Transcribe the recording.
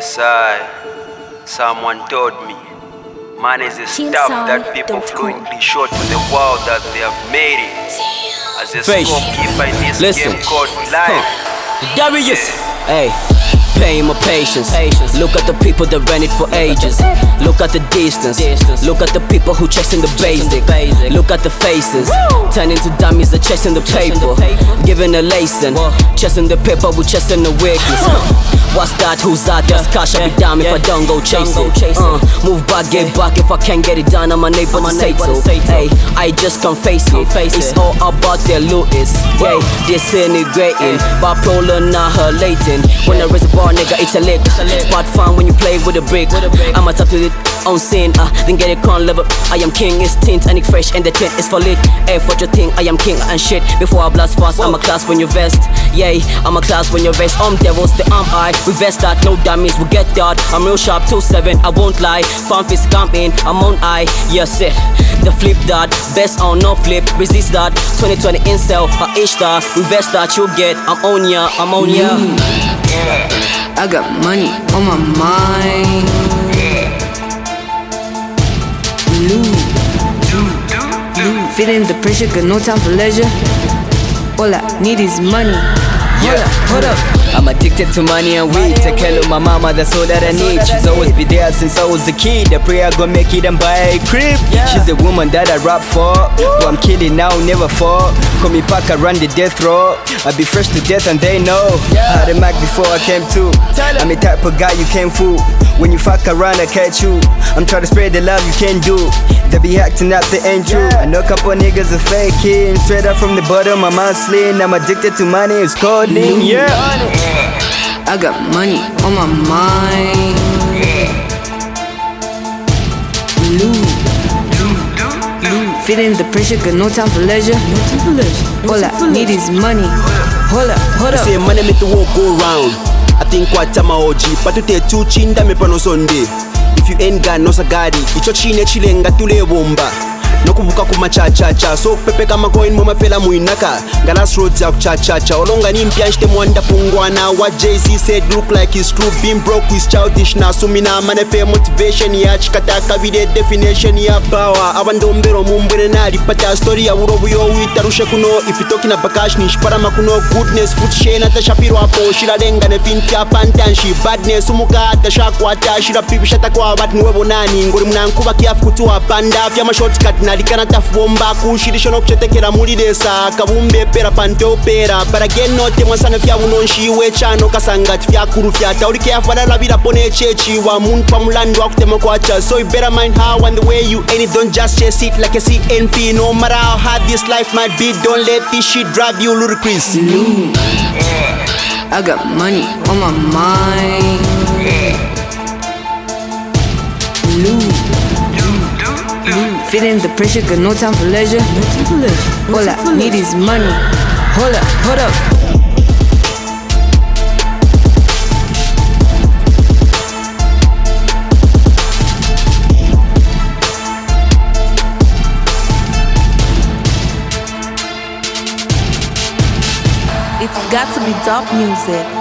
Sigh. Someone told me, man is the stuff that people fluently show to the world that they have made it. As a scorekeeper in this game called life. Darius, hey. Paying my patience. Look at the people that ran it for ages. Look at the distance. Look at the people who chasing the basic. Look at the faces. Turning to dummies that chasing the paper. Giving a lesson. Chasing the paper, we chasing the weakness. What's that? Who's that? That's cash. I'll be damn if I don't go chasing. Move back, get back. If I can't get it done, I'm a neighbor to say so. Hey, I just can't face it. It's all about their Louis. Yeah, they're celebrating, but problem not her latent. When I raise the bar, nigga, it's a lick. Spot fun when you play with a brick. I'm a top to it on scene. Then get it con level. I am king, it's tint and it fresh and the tint is for lit. Hey, for your thing, I am king and shit. Before I blast fast, I'm a class when you vest. Yeah, I'm a class when you vest. Devils, the I. We vest that, no dummies, we get that. I'm real sharp, 2-7, I won't lie. Fanfists come in, I'm on I. Yes, it. The flip that, best on no flip. Resist that, 2020 incel, I ish that. We vest that, you get, I'm on ya, I'm on ya. I got money on my mind. Feeling the pressure, got no time for leisure. All I need is money. Hold up. I'm addicted to money and weed. Take care of my mama, that's all that I need. She's always be there since I was a kid. I pray I gon' make it and buy a crib. She's the woman that I rap for. But I'm killing now, never fall. Call me Pac, I run the death row. I be fresh to death and they know. Had a Mac before I came to. I'm the type of guy you can't fool. When you fuck around, I catch you. I'm trying to spread the love you can't do. They be acting up, they ain't true. I know a couple niggas are faking. Straight up from the bottom, I'm hustling. I'm addicted to money, it's called lean. Yeah. I got money on my mind. Feeling the pressure, got no time for leisure. All I need is money. Hold up. Say money make the world go round. I think what I'm a OG, but to take two chinda me pano Sunday. If you ain't got no sagari, icho chine chilenga tule bomba. Nokuvuka kuma cha so pepe kama coin mama fela muinaka galas roads ya cha olonga ni mpya nshite mwanda pungwana. What Jay-Z said look like he's true. Being broke is childish na sumina manefe motivation ya chikataka vide definition ya power. Abandombero mumbwene na ripata story ya urobu yo witarushe kuno. If you talking about cash ni shparama kuno. Goodness food shena ta shapiro hapo shira denga ne fintia pantanshi badness umuka ta shakwa ta shira pipi shata kwa bat nuwebo nani ngori mnankuba kiafu kutua panda vya shortcut nalikana tafumba kushirisho no kuchetekera muri desa kabumbe pera pante opera but again no temwa sana vya unonshiwe chano kasangati vya kuru vya taurike afala labira pone chechi wa muntu pa mulando akutema kwacha. So you better mind how and the way you ain't it. Don't just chase it like a CNP. No matter how hard this life might be, don't let this shit drive you ludicrous. I got money on my mind. Feeling the pressure, got no time for leisure. All I need is money. Hold up. It's got to be Dope Music.